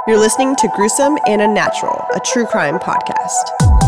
You're listening to Gruesome and Unnatural, a true crime podcast.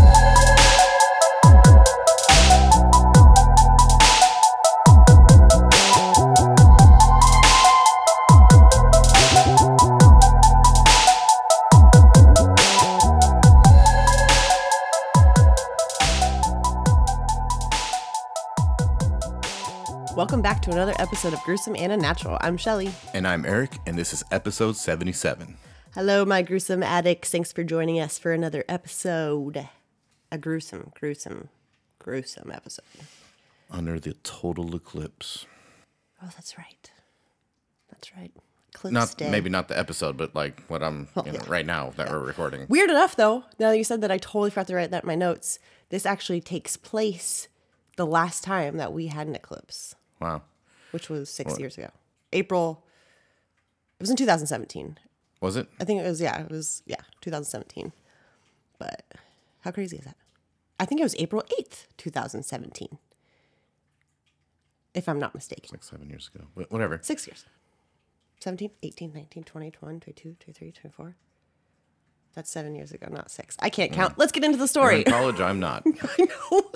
Welcome back to another episode of Gruesome and Unnatural. I'm Shelly. And I'm Eric, and this is episode 77. Hello, my gruesome addicts. Thanks for joining us for another episode. A gruesome episode. Under the total eclipse. Oh, that's right. Eclipse Day. Maybe not the episode, but like what I'm right now that we're recording. Weird enough, though, now that you said that, I totally forgot to write that in my notes. This actually takes place the last time that we had an eclipse. Wow. Which was 6 years ago. April. It was in 2017. Was it? I think it was 2017. But how crazy is that? I think it was April 8th, 2017. If I'm not mistaken. 7 years ago. Whatever. 6 years. 17, 18, 19, 20, 21, 22, 23, 24. That's 7 years ago, not 6. I can't count. Let's get into the story. You're in college, I'm not. I know.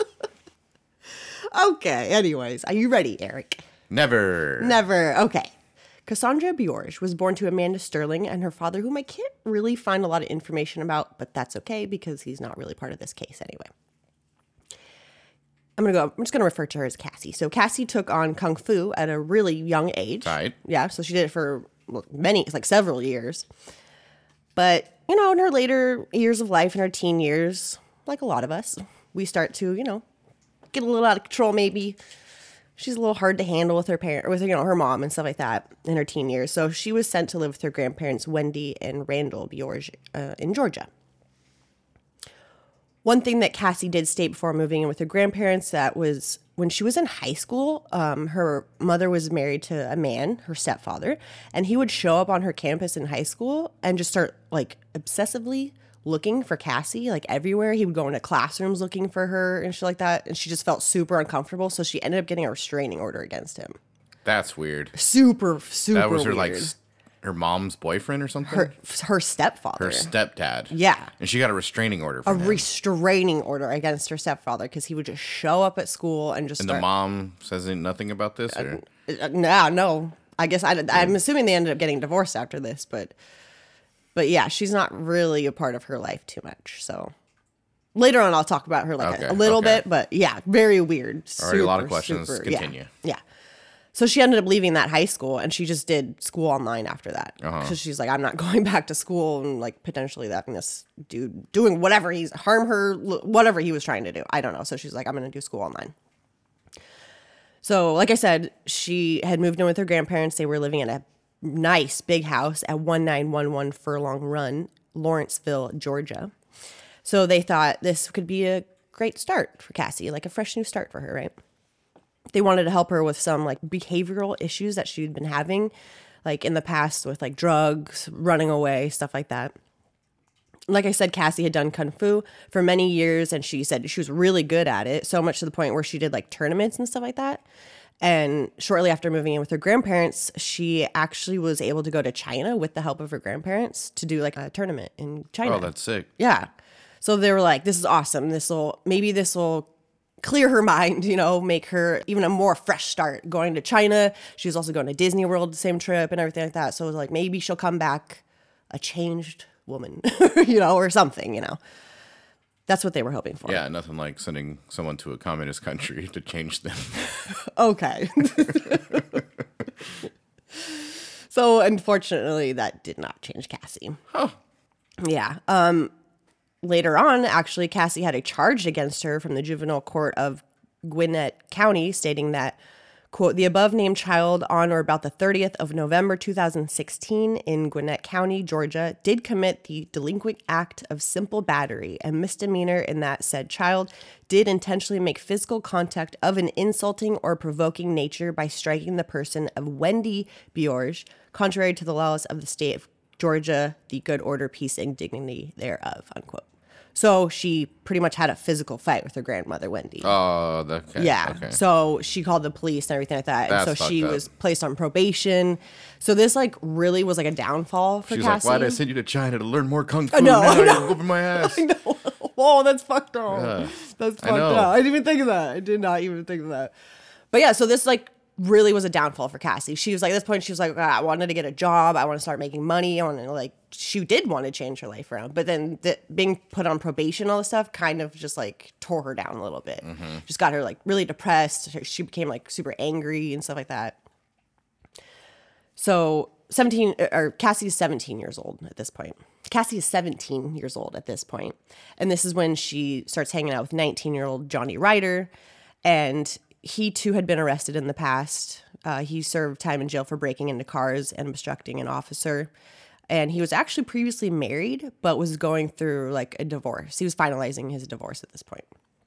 Okay, anyways. Are you ready, Eric? Never. Okay. Cassandra Bjorge was born to Amanda Sterling and her father, whom I can't really find a lot of information about, but that's okay because he's not really part of this case anyway. I'm just going to refer to her as Cassie. So Cassie took on Kung Fu at a really young age. Right. Yeah, so she did it for several years. But, in her later years of life, in her teen years, like a lot of us, we start to, get a little out of control maybe. She's a little hard to handle with her mom and stuff like that in her teen years. So she was sent to live with her grandparents, Wendy and Randall Bjorge, in Georgia. One thing that Cassie did state before moving in with her grandparents, that was when she was in high school, her mother was married to a man, her stepfather, and he would show up on her campus in high school and just start obsessively looking for Cassie, everywhere. He would go into classrooms looking for her and shit like that. And she just felt super uncomfortable. So she ended up getting a restraining order against him. That's weird. Super That was her, weird. her mom's boyfriend or something? Her stepfather. Her stepdad. Yeah. And she got a restraining order from him. Restraining order against her stepfather because he would just show up at school and just the mom says nothing about this? Or? No. I guess I'm assuming they ended up getting divorced after this, but yeah, she's not really a part of her life too much. So later on, I'll talk about her a little bit, but yeah, very weird. All right, a lot of questions. Continue. Yeah. So she ended up leaving that high school and she just did school online after that. Because she's like, I'm not going back to school and potentially having this dude doing whatever harm her, whatever he was trying to do. I don't know. So she's like, I'm going to do school online. So like I said, she had moved in with her grandparents. They were living in a nice big house at 1911 Furlong Run, Lawrenceville, Georgia. So they thought this could be a great start for Cassie, a fresh new start for her, right? They wanted to help her with some behavioral issues that she'd been having, in the past with drugs, running away, stuff like that. Like I said, Cassie had done Kung Fu for many years, and she said she was really good at it, so much to the point where she did tournaments and stuff like that. And shortly after moving in with her grandparents, she actually was able to go to China with the help of her grandparents to do a tournament in China. Oh, that's sick. Yeah. So they were like, this is awesome. This will clear her mind, make her even a more fresh start going to China. She was also going to Disney World, the same trip and everything like that. So it was maybe she'll come back a changed woman, or something, That's what they were hoping for. Yeah, nothing like sending someone to a communist country to change them. Okay. So, unfortunately, that did not change Cassie. Oh. Yeah. Later on, actually, Cassie had a charge against her from the juvenile court of Gwinnett County stating that, quote, the above named child on or about the 30th of November 2016 in Gwinnett County, Georgia, did commit the delinquent act of simple battery and misdemeanor in that said child did intentionally make physical contact of an insulting or provoking nature by striking the person of Wendy Bjorge, contrary to the laws of the state of Georgia, the good order, peace, and dignity thereof, unquote. So she pretty much had a physical fight with her grandmother, Wendy. Oh, okay. Yeah. Okay. So she called the police and everything like that. That's and so she fucked up. was placed on probation. So this like really was like a downfall for She's Cassie. like, why'd I send you to China to learn more kung fu? know, Now I you're know. whooping my ass. I know. Whoa, that's fucked up. Yeah. That's I fucked know. up. I didn't even think of that. I did not even think of that. But yeah, so this like really was a downfall for Cassie. She was like, at this point, she was like, I wanted to get a job. I want to start making money. I want to like, she did want to change her life around. But then being put on probation, all this stuff kind of just like tore her down a little bit. Just got her like really depressed. She became like super angry and stuff like that. So Cassie's 17 years old at this point. Cassie is 17 years old at this point. And this is when she starts hanging out with 19-year-old Johnny Ryder. And he too had been arrested in the past. He served time in jail for breaking into cars and obstructing an officer. And he was actually previously married, but was going through like a divorce. He was finalizing his divorce at this point.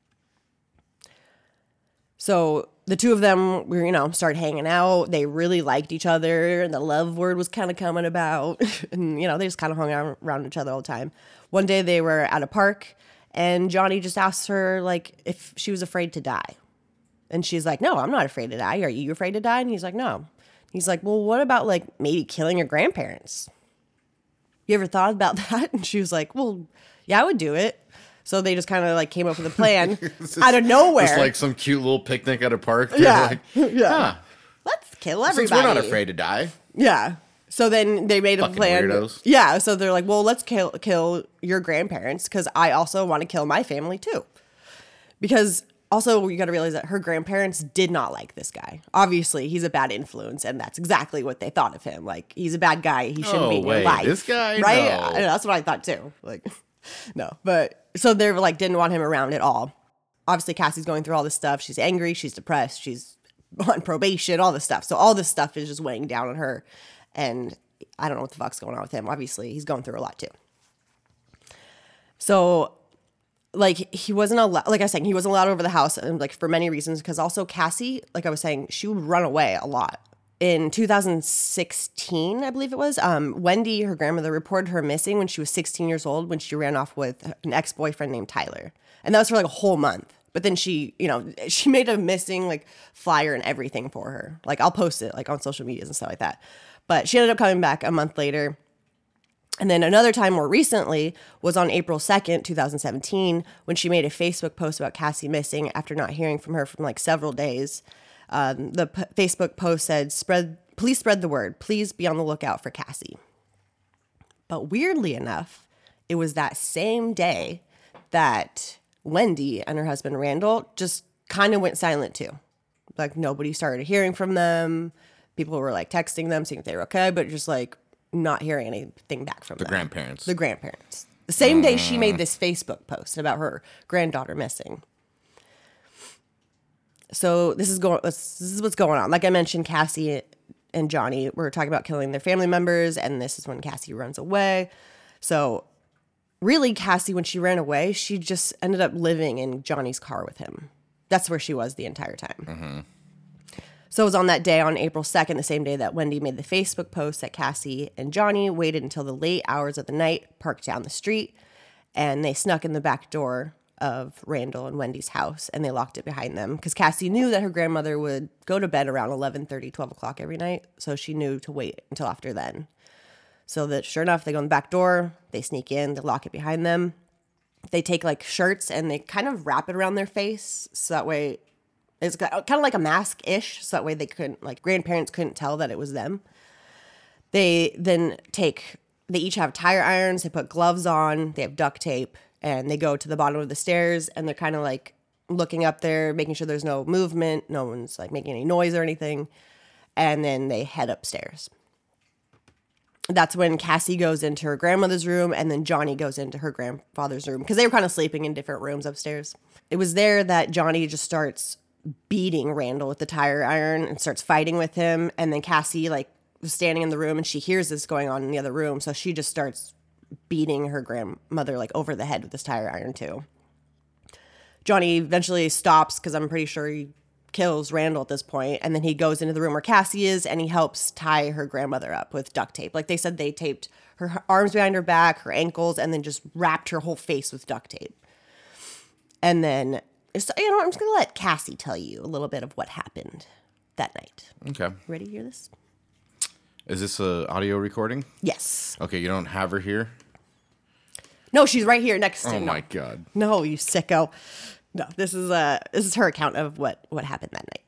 So the two of them were, started hanging out. They really liked each other, and the love word was kind of coming about. And, they just kind of hung out around each other all the time. One day they were at a park, and Johnny just asked her, like, if she was afraid to die. And she's like, no, I'm not afraid to die. Are you afraid to die? And he's like, no. He's like, well, what about, like, maybe killing your grandparents? You ever thought about that? And she was like, well, yeah, I would do it. So they just kind of like came up with a plan out of nowhere. It's like some cute little picnic at a park. They're Yeah. like, Yeah. Let's kill everybody. Since we're not afraid to die. Yeah. So then they made a Fucking plan. weirdos. Yeah. So they're like, well, let's kill your grandparents because I also want to kill my family too. Because also you got to realize that her grandparents did not like this guy. Obviously, he's a bad influence, and that's exactly what they thought of him. Like, he's a bad guy. He shouldn't be in your life. This guy? Right? No. I know, that's what I thought too. Like, no. But so they were like, didn't want him around at all. Obviously, Cassie's going through all this stuff. She's angry. She's depressed. She's on probation, all this stuff. So all this stuff is just weighing down on her. And I don't know what the fuck's going on with him. Obviously, he's going through a lot too. So, like, he wasn't allowed, like I was saying, he wasn't allowed over the house, and like for many reasons, because also Cassie, like I was saying, she would run away a lot. In 2016, I believe it was, Wendy, her grandmother, reported her missing when she was 16 years old when she ran off with an ex-boyfriend named Tyler. And that was for like a whole month. But then she made a missing like flyer and everything for her. Like, I'll post it like on social medias and stuff like that. But she ended up coming back a month later. And then another time more recently was on April 2nd, 2017, when she made a Facebook post about Cassie missing after not hearing from her from like several days. The Facebook post said, please spread the word. Please be on the lookout for Cassie. But weirdly enough, it was that same day that Wendy and her husband Randall just kind of went silent too. Like, nobody started hearing from them. People were like texting them, seeing if they were okay, but just like not hearing anything back from them. The grandparents. The same day she made this Facebook post about her granddaughter missing. So this is what's going on. Like I mentioned, Cassie and Johnny were talking about killing their family members, and this is when Cassie runs away. So really, Cassie, when she ran away, she just ended up living in Johnny's car with him. That's where she was the entire time. Mm-hmm. So it was on that day, on April 2nd, the same day that Wendy made the Facebook post, that Cassie and Johnny waited until the late hours of the night, parked down the street, and they snuck in the back door of Randall and Wendy's house, and they locked it behind them because Cassie knew that her grandmother would go to bed around 11:30, 12 o'clock every night, so she knew to wait until after then. So that sure enough, they go in the back door, they sneak in, they lock it behind them. They take like shirts and they kind of wrap it around their face, so that way it's kind of like a mask-ish, so that way they grandparents couldn't tell that it was them. They each have tire irons, they put gloves on, they have duct tape, and they go to the bottom of the stairs, and they're kind of like looking up there, making sure there's no movement, no one's like making any noise or anything, and then they head upstairs. That's when Cassie goes into her grandmother's room, and then Johnny goes into her grandfather's room, because they were kind of sleeping in different rooms upstairs. It was there that Johnny just starts beating Randall with the tire iron and starts fighting with him, and then Cassie like was standing in the room, and she hears this going on in the other room, so she just starts beating her grandmother like over the head with this tire iron too. Johnny eventually stops because I'm pretty sure he kills Randall at this point, and then he goes into the room where Cassie is, and he helps tie her grandmother up with duct tape. Like they said, they taped her arms behind her back, her ankles, and then just wrapped her whole face with duct tape. And then, I'm just going to let Cassie tell you a little bit of what happened that night. Okay. Ready to hear this? Is this a audio recording? Yes. Okay, you don't have her here? No, she's right here next to Oh me. my God. No, you sicko. No, this is her account of what happened that night.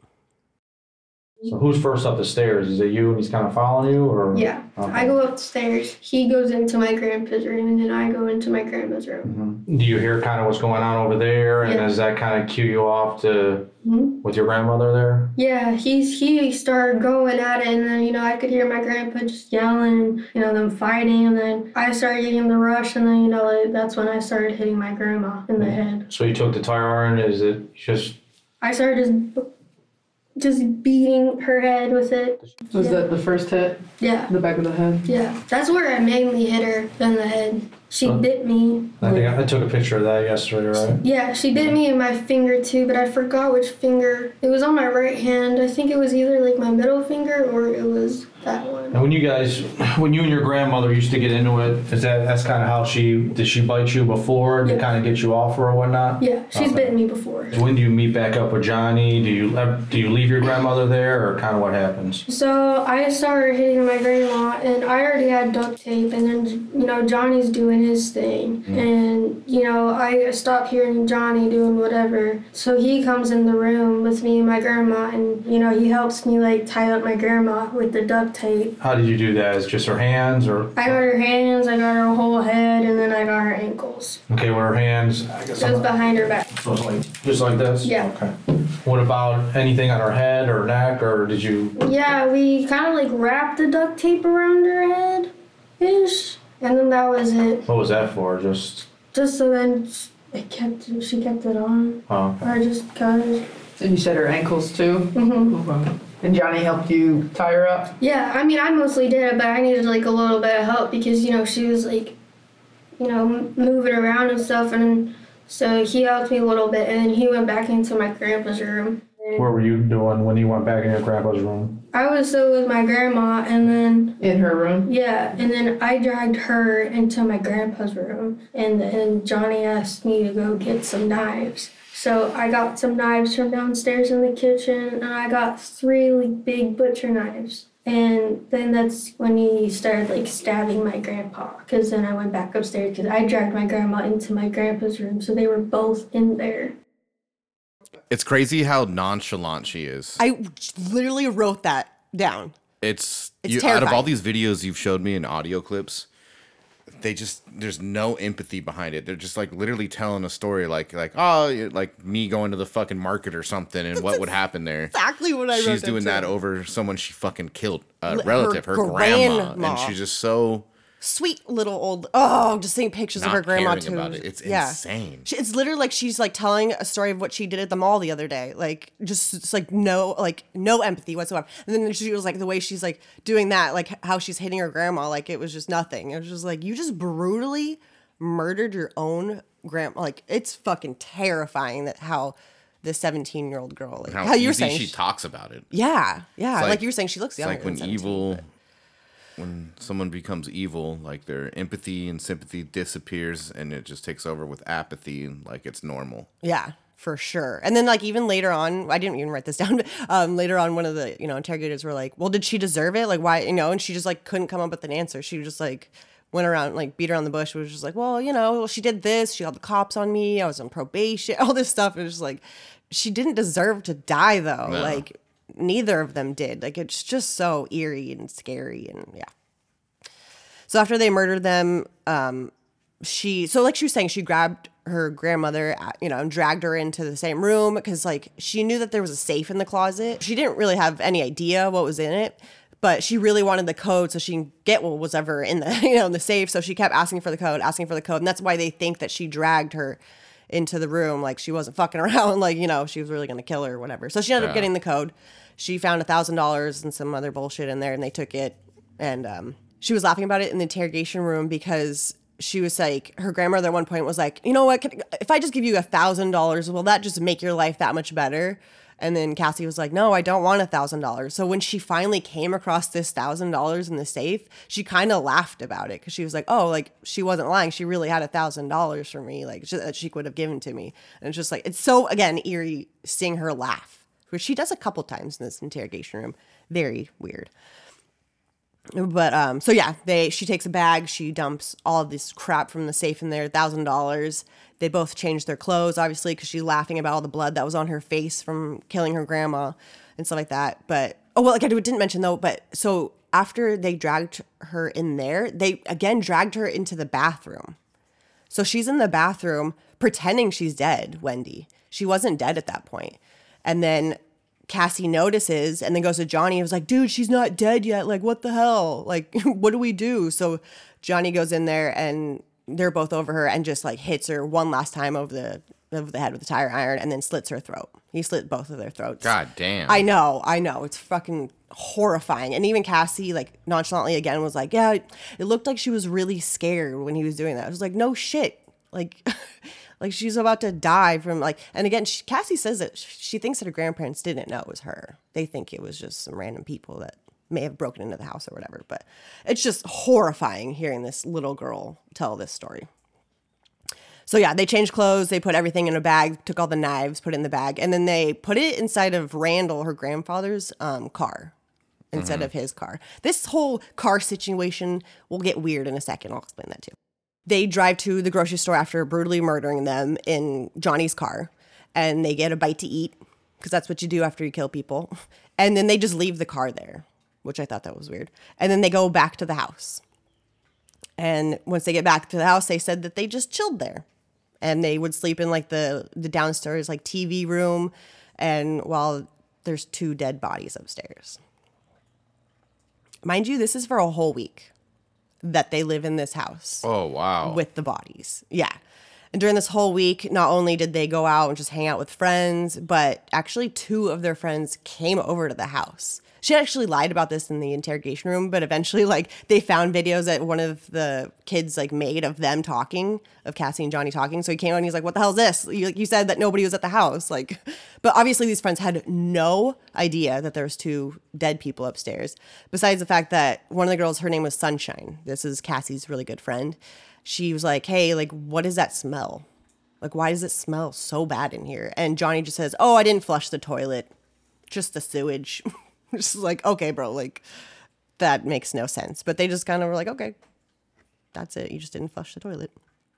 So who's first up the stairs? Is it you and he's kind of following you, or? Yeah. Okay. I go upstairs. He goes into my grandpa's room, and then I go into my grandma's room. Mm-hmm. Do you hear kind of what's going on over there, and Yeah. does that kind of cue you off to Mm-hmm. with your grandmother there? Yeah, he started going at it, and then, I could hear my grandpa just yelling, them fighting, and then I started getting the rush, and then, that's when I started hitting my grandma in the head. So you took the tire iron. Is it just? I started just beating her head with it. Was that the first hit? Yeah. The back of the head? Yeah. That's where I mainly hit her in the head. She bit me. I think I took a picture of that yesterday, right? Yeah, she bit me in my finger too, but I forgot which finger. It was on my right hand. I think it was either like my middle finger or it was that one. And when you and your grandmother used to get into it, that's kind of how did she bite you before to Yeah. kind of get you off her or whatnot? Yeah, she's Okay. bitten me before. When do you meet back up with Johnny? Do you leave your grandmother there, or kind of what happens? So I started hitting my grandma, and I already had duct tape, and then, Johnny's doing his thing. And, I stopped hearing Johnny doing whatever. So he comes in the room with me and my grandma, and, he helps me, tie up my grandma with the duct tape. How did you do that? Is it just her hands, or? I got her hands, I got her whole head, and then I got her ankles. Okay, with her hands, I guess. It was behind her back. So it's just like this? Yeah. Okay. What about anything on her head or neck, or did you? Yeah, we kind of wrapped the duct tape around her head-ish, and then that was it. What was that for? Just. Just so then she kept it on. Oh, okay. Or just cause. And you said her ankles too? Mm-hmm. Okay. And Johnny helped you tie her up? Yeah, I mostly did it, but I needed a little bit of help because she was moving around and stuff, and so he helped me a little bit, and then he went back into my grandpa's room. What were you doing when you went back in your grandpa's room? I was still with my grandma, and then In her room? yeah, and then I dragged her into my grandpa's room, and then Johnny asked me to go get some knives. So I got some knives from downstairs in the kitchen, and I got 3 big butcher knives. And then that's when he started stabbing my grandpa, because then I went back upstairs because I dragged my grandma into my grandpa's room, so they were both in there. It's crazy how nonchalant she is. I literally wrote that down. It's out of terrifying. all these videos you've showed me in audio clips, there's no empathy behind it. They're just literally telling a story like me going to the fucking market or something and what would happen there. Exactly what I wrote. She's doing that too. over someone she fucking killed, a relative, her grandma, and she's just so Sweet little old. Oh, just seeing pictures of not her grandma caring too. about it. It's insane. It's literally like she's telling a story of what she did at the mall the other day. It's no empathy whatsoever. And then she was the way she's doing that, how she's hitting her grandma, it was just nothing. It was just you just brutally murdered your own grandma. It's fucking terrifying that how this 17-year-old girl, How how you were easy saying she talks about it. Yeah. It's You were saying she looks It's younger. like when than 17, when someone becomes evil, their empathy and sympathy disappears and it just takes over with apathy, it's normal. Yeah, for sure. And then even later on, I didn't even write this down, but later on one of the, interrogators were like, well, did she deserve it? Why, and she just couldn't come up with an answer. She just went around, beat around the bush. It was just well, she did this. She called the cops on me. I was on probation, all this stuff. It was just she didn't deserve to die though. No. Neither of them did. It's just so eerie and scary and yeah. So after they murdered them, she was saying, she grabbed her grandmother, and dragged her into the same room because she knew that there was a safe in the closet. She didn't really have any idea what was in it, but she really wanted the code so she can get what was ever in the, in the safe. So she kept asking for the code. And that's why they think that she dragged her into the room. She wasn't fucking around, she was really going to kill her or whatever. So she ended up getting the code. She found $1,000 and some other bullshit in there, and they took it. And she was laughing about it in the interrogation room because she was her grandmother at one point was you know what, if I just give you $1,000, will that just make your life that much better? And then Cassie was like, no, I don't want $1,000. So when she finally came across this $1,000 in the safe, she kind of laughed about it because she was like, oh, like she wasn't lying. She really had $1,000 for me, like that she could have given to me. And it's just like, it's so, again, eerie seeing her laugh, which she does a couple times in this interrogation room. Very weird. But so yeah, she takes a bag, she dumps all of this crap from the safe in there, $1,000. They both change their clothes, obviously, because she's laughing about all the blood that was on her face from killing her grandma and stuff like that. But like I didn't mention though, but so after they dragged her in there, they again dragged her into the bathroom. So she's in the bathroom pretending she's dead, Wendy. She wasn't dead at that point. And then Cassie notices and then goes to Johnny and was like, dude, she's not dead yet. Like, what the hell? Like, what do we do? So Johnny goes in there and they're both over her and just like hits her one last time over the head with a tire iron and then slits her throat. He slit both of their throats. God damn. I know. It's fucking horrifying. And even Cassie, like, nonchalantly again was like, yeah, it looked like she was really scared when he was doing that. I was like, no shit. Like, like she's about to die from like, and again, Cassie says that she thinks that her grandparents didn't know it was her. They think it was just some random people that may have broken into the house or whatever. But it's just horrifying hearing this little girl tell this story. So yeah, they changed clothes, they put everything in a bag, took all the knives, put it in the bag, and then they put it inside of Randall, her grandfather's car, instead of his car. This whole car situation will get weird in a second. I'll explain that too. They drive to the grocery store after brutally murdering them in Johnny's car, and they get a bite to eat, because that's what you do after you kill people. And then they just leave the car there, which I thought that was weird. And then they go back to the house. And once they get back to the house, they said that they just chilled there. And they would sleep in like the downstairs like TV room, and while there's 2 dead bodies upstairs. Mind you, this is for a whole week that they live in this house. Oh, wow. With the bodies. Yeah. And during this whole week, not only did they go out and just hang out with friends, but actually 2 of their friends came over to the house. She actually lied about this in the interrogation room, but eventually, like, they found videos that one of the kids, like, made of them talking, of Cassie and Johnny talking. So he came out and he's like, what the hell is this? You said that nobody was at the house. Like, but obviously these friends had no idea that there was 2 dead people upstairs. Besides the fact that one of the girls, her name was Sunshine. This is Cassie's really good friend. She was like, hey, like, what is that smell? Like, why does it smell so bad in here? And Johnny just says, oh, I didn't flush the toilet. Just the sewage. Just like, okay, bro, like, that makes no sense. But they just kind of were like, okay, that's it. You just didn't flush the toilet.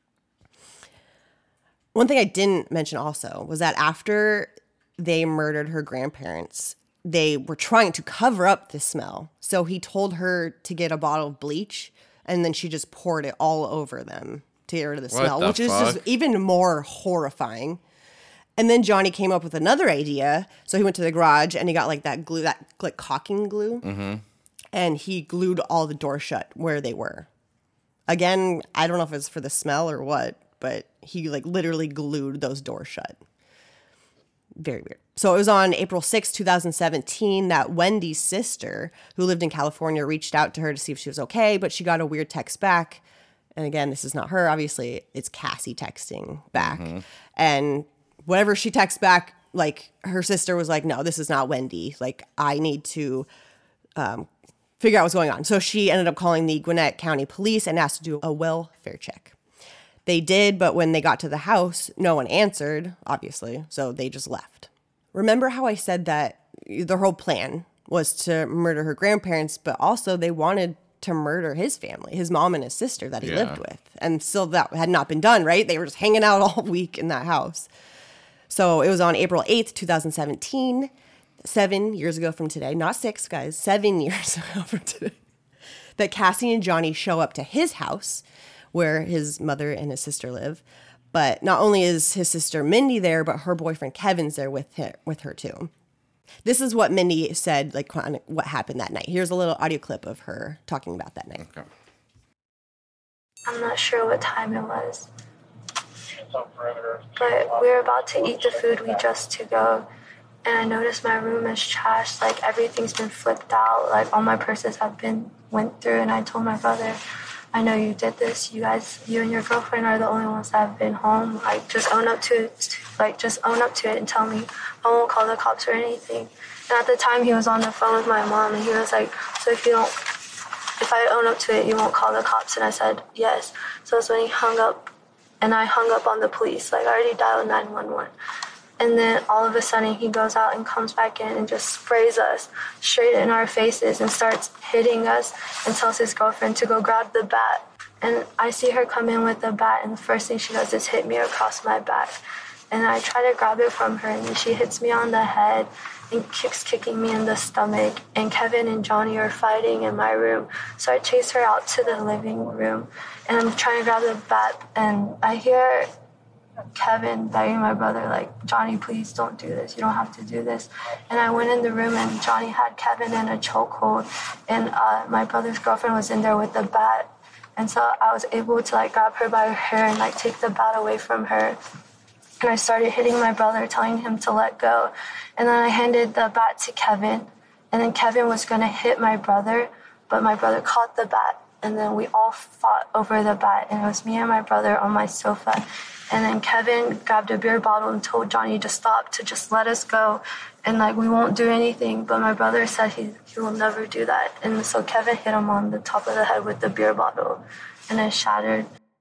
One thing I didn't mention also was that after they murdered her grandparents, they were trying to cover up the smell. So he told her to get a bottle of bleach, and then she just poured it all over them to get rid of the smell, which is just even more horrifying. And then Johnny came up with another idea. So he went to the garage and he got like that glue, that like caulking glue. Mm-hmm. And he glued all the doors shut where they were. Again, I don't know if it's for the smell or what, but he like literally glued those doors shut. Very weird. So it was on April 6, 2017 that Wendy's sister, who lived in California, reached out to her to see if she was okay, but she got a weird text back. And again, this is not her. Obviously, it's Cassie texting back. Mm-hmm. And whatever she texts back, like, her sister was like, no, this is not Wendy. Like, I need to figure out what's going on. So she ended up calling the Gwinnett County Police and asked to do a welfare check. They did, but when they got to the house, no one answered, obviously, so they just left. Remember how I said that their whole plan was to murder her grandparents, but also they wanted to murder his family, his mom and his sister that he lived with. And still that had not been done, right? They were just hanging out all week in that house. So it was on April 8th, 2017, 7 years ago from today, not 6, guys, 7 years ago from today, that Cassie and Johnny show up to his house where his mother and his sister live. But not only is his sister Mindy there, but her boyfriend Kevin's there with her too. This is what Mindy said, like, what happened that night. Here's a little audio clip of her talking about that night. Okay. I'm not sure what time it was, but we were about to eat the food we just to go, and I noticed my room is trashed. Like, everything's been flipped out. Like, all my purses have been went through, and I told my brother, I know you did this. You and your girlfriend are the only ones that have been home. Like, just own up to it. Like, just own up to it and tell me. I won't call the cops or anything. And at the time, he was on the phone with my mom, and he was like, so if I own up to it, you won't call the cops? And I said, yes. So that's when he hung up, and I hung up on the police. Like, I already dialed 911. And then all of a sudden he goes out and comes back in and just sprays us straight in our faces and starts hitting us and tells his girlfriend to go grab the bat. And I see her come in with the bat, and the first thing she does is hit me across my back. And I try to grab it from her, and then she hits me on the head and keeps kicking me in the stomach. And Kevin and Johnny are fighting in my room. So I chase her out to the living room, and I'm trying to grab the bat, and I hear Kevin begging my brother, like, Johnny, please don't do this. You don't have to do this. And I went in the room, and Johnny had Kevin in a chokehold, and my brother's girlfriend was in there with the bat. And so I was able to, like, grab her by her hair and, like, take the bat away from her. And I started hitting my brother, telling him to let go. And then I handed the bat to Kevin, and then Kevin was going to hit my brother, but my brother caught the bat. And then we all fought over the bat, and it was me and my brother on my sofa. And then Kevin grabbed a beer bottle and told Johnny to stop, to just let us go. And, like, we won't do anything. But my brother said he will never do that. And so Kevin hit him on the top of the head with the beer bottle, and it shattered.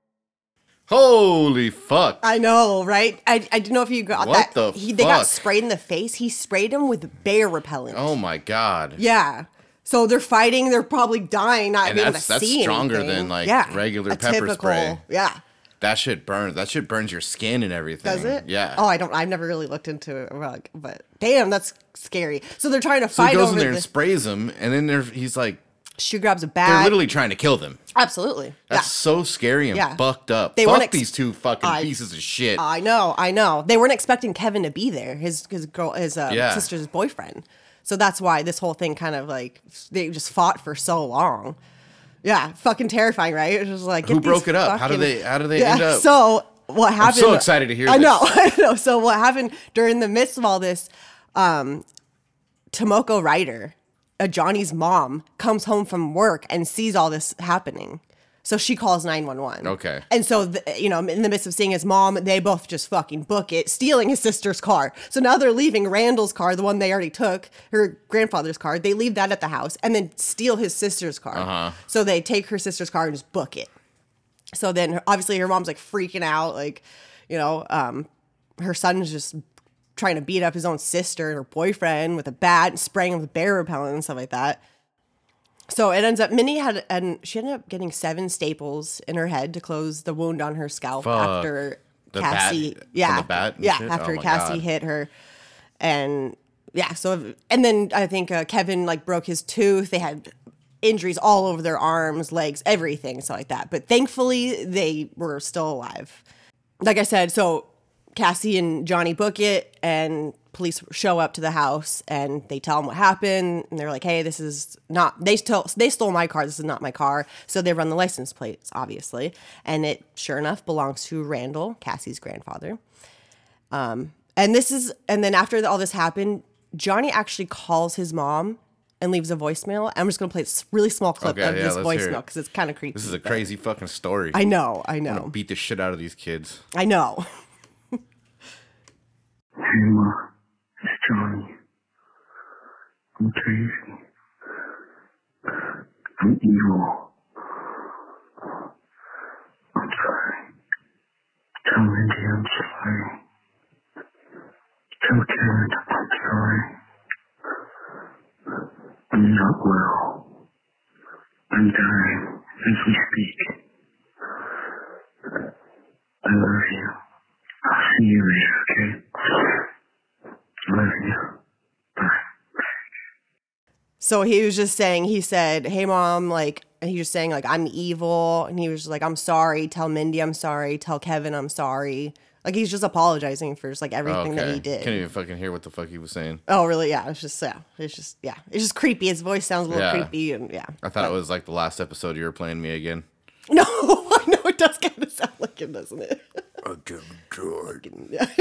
Holy fuck. I know, right? I didn't know if you got What that. the They got fuck? sprayed in the face. He sprayed him with bear repellent. Oh my god. Yeah. So they're fighting. They're probably dying, not And being able that's to see stronger anything. than, like, Yeah. regular A pepper typical- spray. Yeah. That shit burns. That shit burns your skin and everything. Does it? Yeah. Oh, I've never really looked into it, but damn, that's scary. So they're trying to So he fight goes over in there and the. sprays them, and then he's like, She grabs a they're bat. literally trying to kill them. Absolutely. That's so scary and Yeah. fucked up. They Fuck weren't these two fucking pieces of shit. I know. They weren't expecting Kevin to be there. His Yeah. sister's boyfriend. So that's why this whole thing kind of, like, they just fought for so long. Yeah, fucking terrifying, right? It was like, Who get these broke it up? How did they end up? So what happened? so excited to hear I know, this. I know. So what happened during the midst of all this? Tomoko Ryder, Johnny's mom, comes home from work and sees all this happening. So she calls 911. Okay. And so, in the midst of seeing his mom, they both just fucking book it, stealing his sister's car. So now they're leaving Randall's car, the one they already took, her grandfather's car. They leave that at the house and then steal his sister's car. Uh-huh. So they take her sister's car and just book it. So then obviously her mom's like freaking out, like, her son's just trying to beat up his own sister and her boyfriend with a bat and spraying him with bear repellent and stuff like that. So it ends up, she ended up getting 7 staples in her head to close the wound on her scalp Fuck. after The Cassie, bat- yeah, from the bat and yeah, shit? after Oh my Cassie God. hit her, and yeah, so and then I think Kevin, like, broke his tooth. They had injuries all over their arms, legs, everything, so like that. But thankfully, they were still alive. Like I said, so Cassie and Johnny book it, and police show up to the house, and they tell them what happened, and they're like, "Hey, this is not they stole my car. This is not my car." So they run the license plates, obviously, and it sure enough belongs to Randall, Cassie's grandfather. And then after all this happened, Johnny actually calls his mom and leaves a voicemail. I'm just gonna play a really small clip Okay, of yeah, this let's hear voicemail it. because it's kind of creepy. This is a but- crazy fucking story. I know. I'm gonna beat the shit out of these kids. I know. Hey Ma, it's Johnny. I'm crazy. I'm evil. I'm sorry. Tell Mindy I'm sorry. Tell Karen I'm sorry. I'm not well. I'm dying as we speak. I love you. I'll see you later, okay? Love you. Bye. So he said, "Hey Mom," like, and he was saying, like, "I'm evil," and he was just like, "I'm sorry. Tell Mindy I'm sorry. Tell Kevin I'm sorry." Like, he's just apologizing for just like everything that he did. Can't even fucking hear what the fuck he was saying. Oh, really? Yeah. It's just creepy. His voice sounds a little Yeah. creepy, and yeah. I thought it was like the last episode you were playing me again. No, I know it does kind of sound like him, doesn't it? Yeah.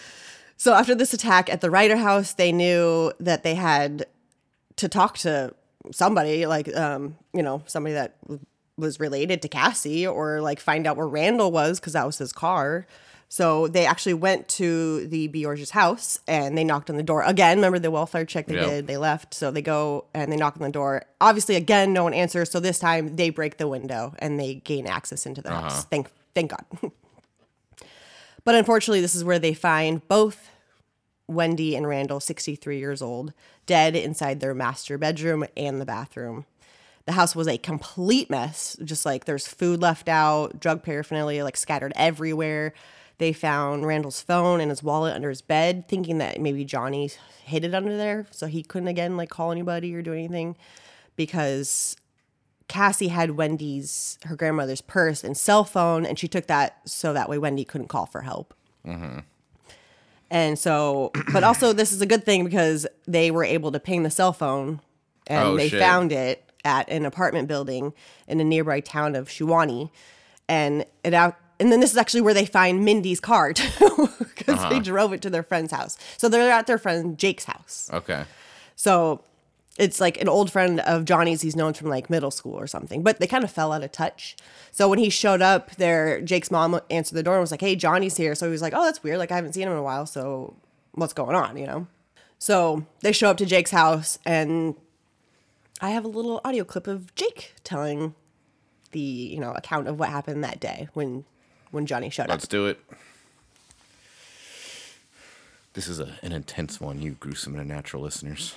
So after this attack at the Ryder house, they knew that they had to talk to somebody, like, somebody that was related to Cassie, or like find out where Randall was, because that was his car. So they actually went to the Bjorges' house and they knocked on the door again. Remember the welfare check they did? They left. So they go and they knock on the door. Obviously, again, no one answers. So this time they break the window and they gain access into the house. Thank God. But unfortunately, this is where they find both Wendy and Randall, 63 years old, dead inside their master bedroom and the bathroom. The house was a complete mess. Just like there's food left out, drug paraphernalia like scattered everywhere. They found Randall's phone and his wallet under his bed, thinking that maybe Johnny hid it under there so he couldn't again like call anybody or do anything, because Cassie had her grandmother's purse and cell phone, and she took that so that way Wendy couldn't call for help. And so, but also this is a good thing because they were able to ping the cell phone, and they found it at an apartment building in a nearby town of Shawnee, and then this is actually where they find Mindy's car too, because they drove it to their friend's house. So they're at their friend Jake's house. Okay. So it's like an old friend of Johnny's he's known from like middle school or something, but they kind of fell out of touch. So when he showed up there, Jake's mom answered the door and was like, "Hey, Johnny's here." So he was like, "Oh, that's weird. Like I haven't seen him in a while. So what's going on, So they show up to Jake's house, and I have a little audio clip of Jake telling the, account of what happened that day when Johnny showed up. Let's do it. This is an intense one, you gruesome and unnatural listeners.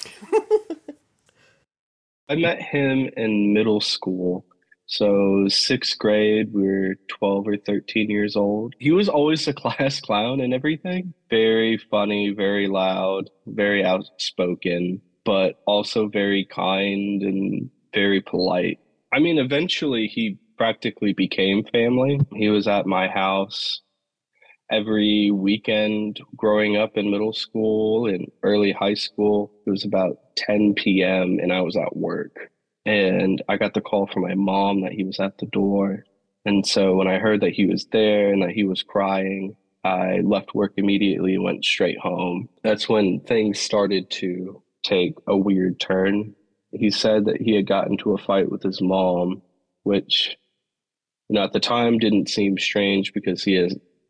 I met him in middle school. So sixth grade, we were 12 or 13 years old. He was always a class clown and everything. Very funny, very loud, very outspoken, but also very kind and very polite. I mean, eventually he practically became family. He was at my house every weekend growing up in middle school and early high school. It was about 10 p.m. and I was at work. And I got the call from my mom that he was at the door. And so when I heard that he was there and that he was crying, I left work immediately and went straight home. That's when things started to take a weird turn. He said that he had gotten into a fight with his mom, which, at the time didn't seem strange because he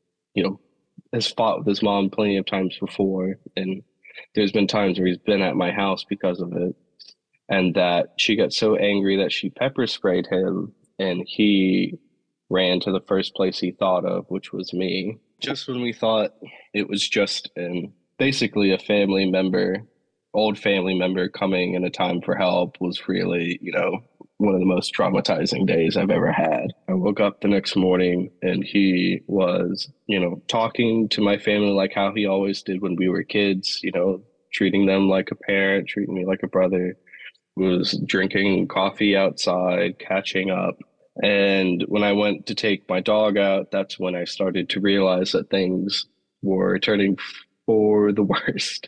has fought with his mom plenty of times before. And there's been times where he's been at my house because of it. And that she got so angry that she pepper sprayed him, and he ran to the first place he thought of, which was me. Just when we thought it was just basically a family member, old family member coming in a time for help, was really, one of the most traumatizing days I've ever had. I woke up the next morning and he was, talking to my family like how he always did when we were kids, treating them like a parent, treating me like a brother. Was drinking coffee outside, catching up. And when I went to take my dog out, that's when I started to realize that things were turning for the worst.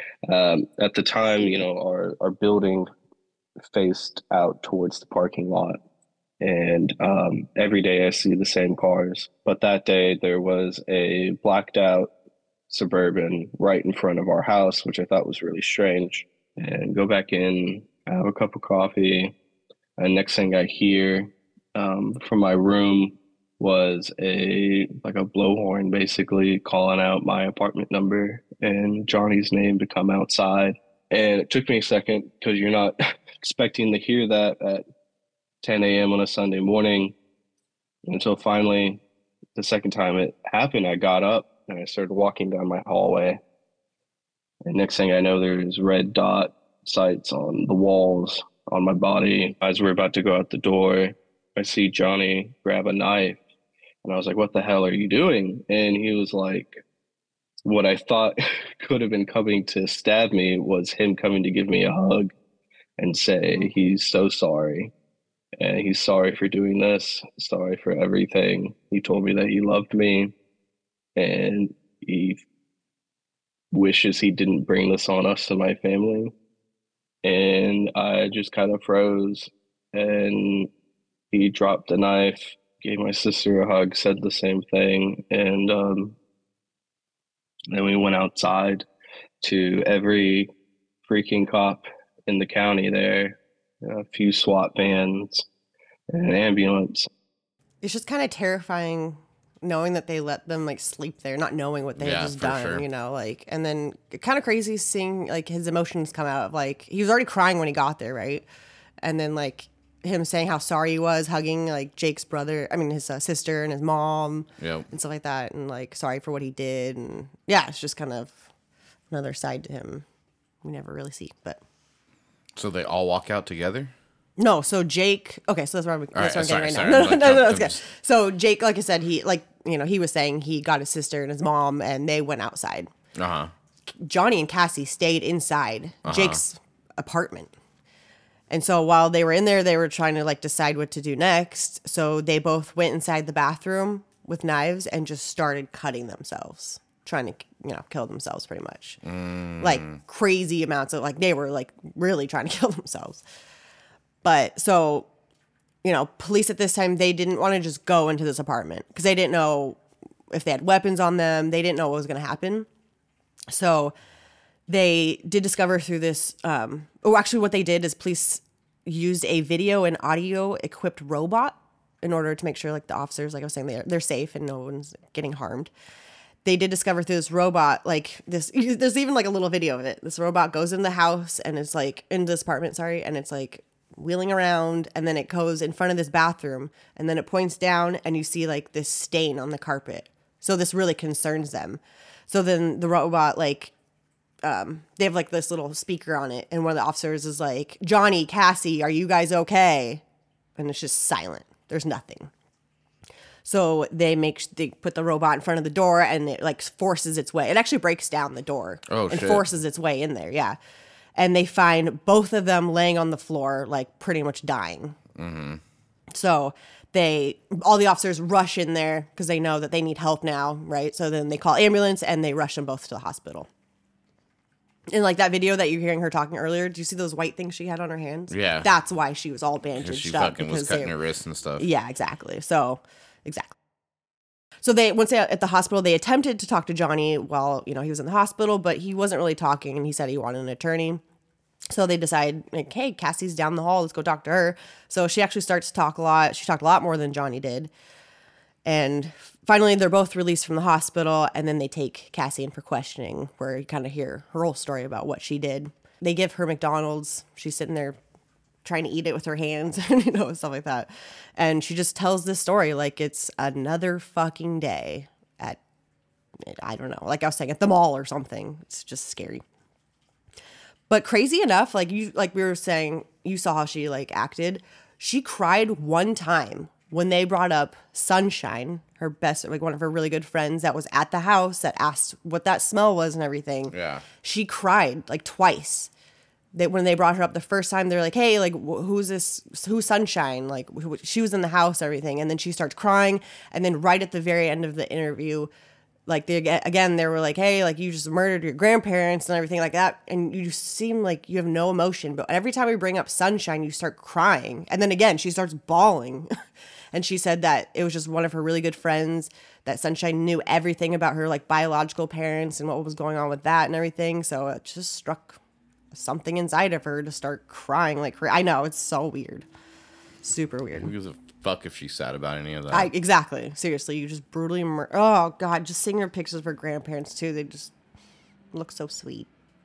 At the time, our building faced out towards the parking lot. And every day I see the same cars. But that day there was a blacked out Suburban right in front of our house, which I thought was really strange. And go back in, have a cup of coffee, and next thing I hear from my room was a blowhorn, basically calling out my apartment number and Johnny's name to come outside. And it took me a second because you're not expecting to hear that at 10 a.m. on a Sunday morning, until finally the second time it happened, I got up and I started walking down my hallway. And next thing I know, there's red dot sights on the walls on my body. As we're about to go out the door, I see Johnny grab a knife, and I was like, "What the hell are you doing?" And he was like, what I thought could have been coming to stab me was him coming to give me a hug and say he's so sorry, and he's sorry for doing this, sorry for everything. He told me that he loved me and he wishes he didn't bring this on us and my family. And I just kind of froze, and he dropped the knife, gave my sister a hug, said the same thing. And then we went outside to every freaking cop in the county there, a few SWAT vans, and an ambulance. It's just kind of terrifying knowing that they let them like sleep there, not knowing what they had just done, sure. you know, like, and then kind of crazy seeing like his emotions come out of like, he was already crying when he got there, right? And then like him saying how sorry he was, hugging like Jake's brother, I mean his sister and his mom and stuff like that. And like, sorry for what he did. And yeah, it's just kind of another side to him we never really see, but. So they all walk out together? No, so Jake. Okay, so that's what I'm getting right now. Sorry, No, that's good. So Jake, like I said, he he was saying he got his sister and his mom, and they went outside. Johnny and Cassie stayed inside Jake's apartment, and so while they were in there, they were trying to like decide what to do next. So they both went inside the bathroom with knives and just started cutting themselves, trying to kill themselves, pretty much, like crazy amounts of like they were like really trying to kill themselves. But so, police at this time, they didn't want to just go into this apartment because they didn't know if they had weapons on them. They didn't know what was going to happen. So they did discover through this. Actually, what they did is police used a video and audio equipped robot in order to make sure like the officers, like I was saying, they're safe and no one's getting harmed. They did discover through this robot, like this, there's even like a little video of it. This robot goes in the house and it's like in this apartment, and it's like wheeling around, and then it goes in front of this bathroom, and then it points down and you see like this stain on the carpet. So this really concerns them. So then the robot, like, they have like this little speaker on it, and one of the officers is like, Johnny, Cassie, are you guys okay? And it's just silent. There's nothing. So they put the robot in front of the door, and it like forces its way. It actually breaks down the door and forces its way in there. Yeah. And they find both of them laying on the floor, like pretty much dying. Mm-hmm. So all the officers rush in there because they know that they need help now, right? So then they call ambulance and they rush them both to the hospital. And like that video that you're hearing her talking earlier, do you see those white things she had on her hands? Yeah. That's why she was all bandaged up. She fucking was cutting her wrists and stuff. Yeah, exactly. So once at the hospital, they attempted to talk to Johnny while, he was in the hospital, but he wasn't really talking, and he said he wanted an attorney. So they decide, like, hey, Cassie's down the hall. Let's go talk to her. So she actually starts to talk a lot. She talked a lot more than Johnny did. And finally, they're both released from the hospital, and then they take Cassie in for questioning, where you kind of hear her whole story about what she did. They give her McDonald's. She's sitting there trying to eat it with her hands, stuff like that. And she just tells this story like it's another fucking day at, I don't know, like I was saying, at the mall or something. It's just scary. But crazy enough, like we were saying, you saw how she like acted. She cried one time when they brought up Sunshine, her best, like one of her really good friends that was at the house that asked what that smell was and everything. Yeah. She cried like twice. When they brought her up the first time, they're like, hey, like, who's this? Who's Sunshine? Like, she was in the house, everything. And then she starts crying. And then right at the very end of the interview, like, they were like, hey, like, you just murdered your grandparents and everything like that. And you seem like you have no emotion. But every time we bring up Sunshine, you start crying. And then again, she starts bawling. And she said that it was just one of her really good friends, that Sunshine knew everything about her, like, biological parents and what was going on with that and everything. So it just struck something inside of her to start crying like crazy. I know, it's so weird. Super weird. Who gives a fuck if she's sad about any of that? Exactly. Seriously, you just brutally oh, God, just seeing her pictures of her grandparents, too. They just look so sweet.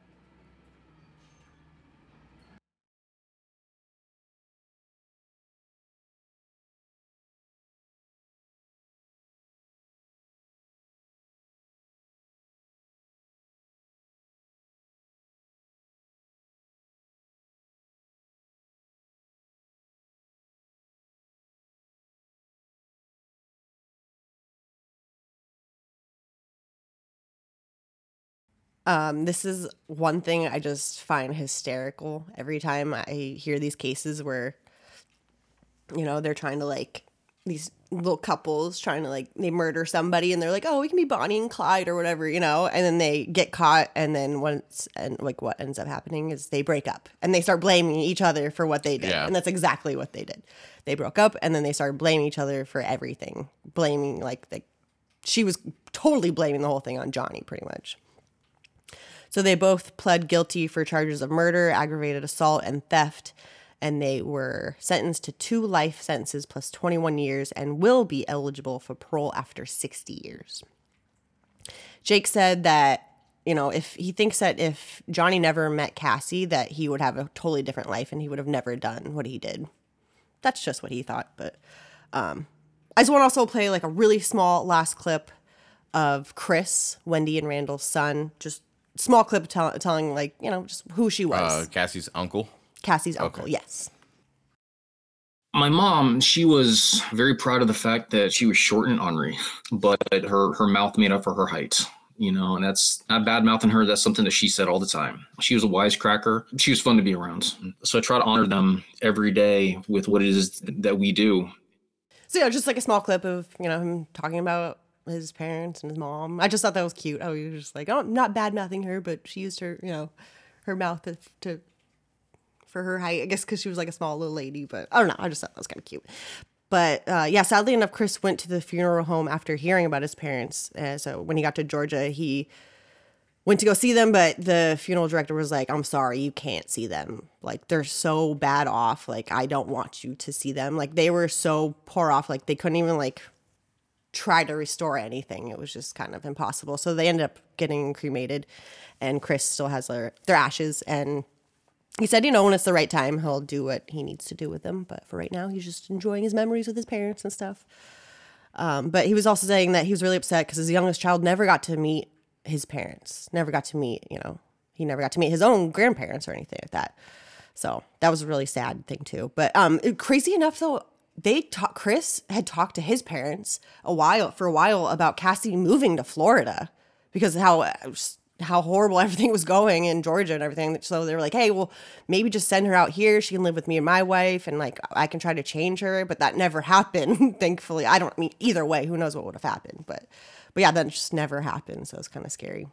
This is one thing I just find hysterical every time I hear these cases where, they're trying to like, these little couples trying to like, they murder somebody and they're like, oh, we can be Bonnie and Clyde or whatever, and then they get caught, and then what ends up happening is they break up and they start blaming each other for what they did. Yeah. And that's exactly what they did. They broke up and then they started blaming each other for everything, she was totally blaming the whole thing on Johnny pretty much. So they both pled guilty for charges of murder, aggravated assault, and theft. And they were sentenced to 2 life sentences plus 21 years and will be eligible for parole after 60 years. Jake said that, if he thinks that if Johnny never met Cassie, that he would have a totally different life and he would have never done what he did. That's just what he thought. But I just want to also play like a really small last clip of Chris, Wendy and Randall's son. Just small clip telling like, just who she was. Cassie's uncle. Cassie's uncle, yes. My mom, she was very proud of the fact that she was short and ornery, but her mouth made up for her height, and that's not bad mouthing her. That's something that she said all the time. She was a wisecracker. She was fun to be around. So I try to honor them every day with what it is that we do. So just like a small clip of, him talking about his parents and his mom. I just thought that was cute. Oh, he was just like, not bad mouthing her, but she used her, her mouth to for her height, I guess, because she was like a small little lady, but I don't know. I just thought that was kind of cute. But sadly enough, Chris went to the funeral home after hearing about his parents. So when he got to Georgia, he went to go see them, but the funeral director was like, I'm sorry, you can't see them. Like, they're so bad off. Like, I don't want you to see them. Like, they were so poor off. Like, they couldn't even like try to restore anything. It was just kind of impossible. So they ended up getting cremated, and Chris still has their ashes. And he said, when it's the right time, he'll do what he needs to do with them. But for right now, he's just enjoying his memories with his parents and stuff. But he was also saying that he was really upset because his youngest child never got to meet his parents, never got to meet, he never got to meet his own grandparents or anything like that. So that was a really sad thing too. But crazy enough though, Chris had talked to his parents for a while about Cassie moving to Florida because how horrible everything was going in Georgia and everything. So they were like, hey, well, maybe just send her out here. She can live with me and my wife, and like I can try to change her. But that never happened, thankfully. Either way, who knows what would have happened. But yeah, that just never happened. So it's kind of scary.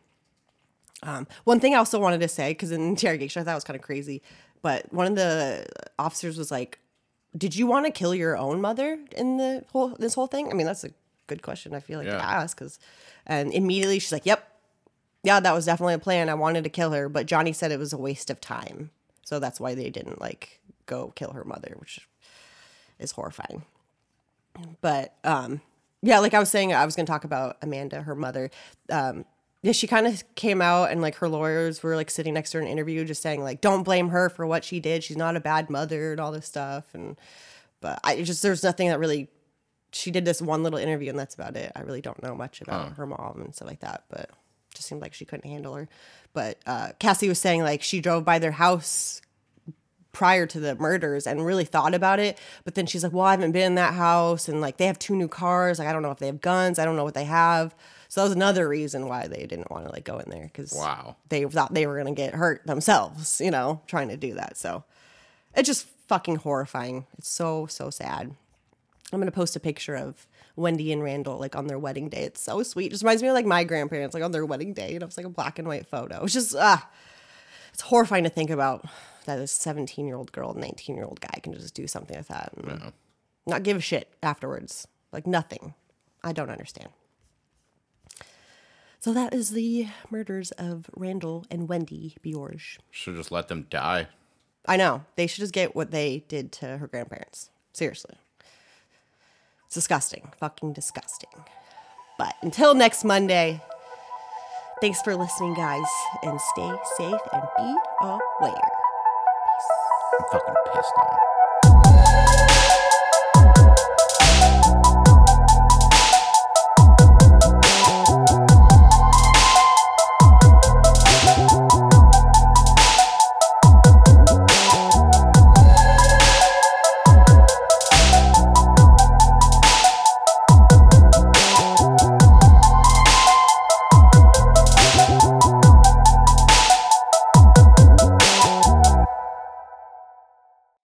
One thing I also wanted to say, because in interrogation, I thought it was kind of crazy, but one of the officers was like, did you want to kill your own mother in this whole thing? I mean, that's a good question, I feel like, to ask. And immediately she's like, yep. Yeah, that was definitely a plan. I wanted to kill her, but Johnny said it was a waste of time. So that's why they didn't like go kill her mother, which is horrifying. But like I was saying, I was going to talk about Amanda, her mother. She kind of came out, and like her lawyers were like sitting next to her in an interview just saying like, don't blame her for what she did. She's not a bad mother and all this stuff. But there's nothing that really, she did this one little interview and that's about it. I really don't know much about her mom and stuff like that, but just seemed like she couldn't handle her. But Cassie was saying like she drove by their house prior to the murders and really thought about it. But then she's like, well, I haven't been in that house. And like, they have 2 new cars. Like, I don't know if they have guns. I don't know what they have. So that was another reason why they didn't want to like go in there. Cause they thought they were going to get hurt themselves, trying to do that. So it's just fucking horrifying. It's so, so sad. I'm going to post a picture of Wendy and Randall like on their wedding day. It's so sweet. It just reminds me of like my grandparents like on their wedding day. It's like a black and white photo. It's just it's horrifying to think about that a 17-year-old girl and 19-year-old guy can just do something like that and not give a shit afterwards. Like nothing. I don't understand. So that is the murders of Randall and Wendy Bjorge. Should just let them die. I know. They should just get what they did to her grandparents. Seriously. It's disgusting. Fucking disgusting. But until next Monday, thanks for listening, guys. And stay safe and be aware. Peace. I'm fucking pissed now.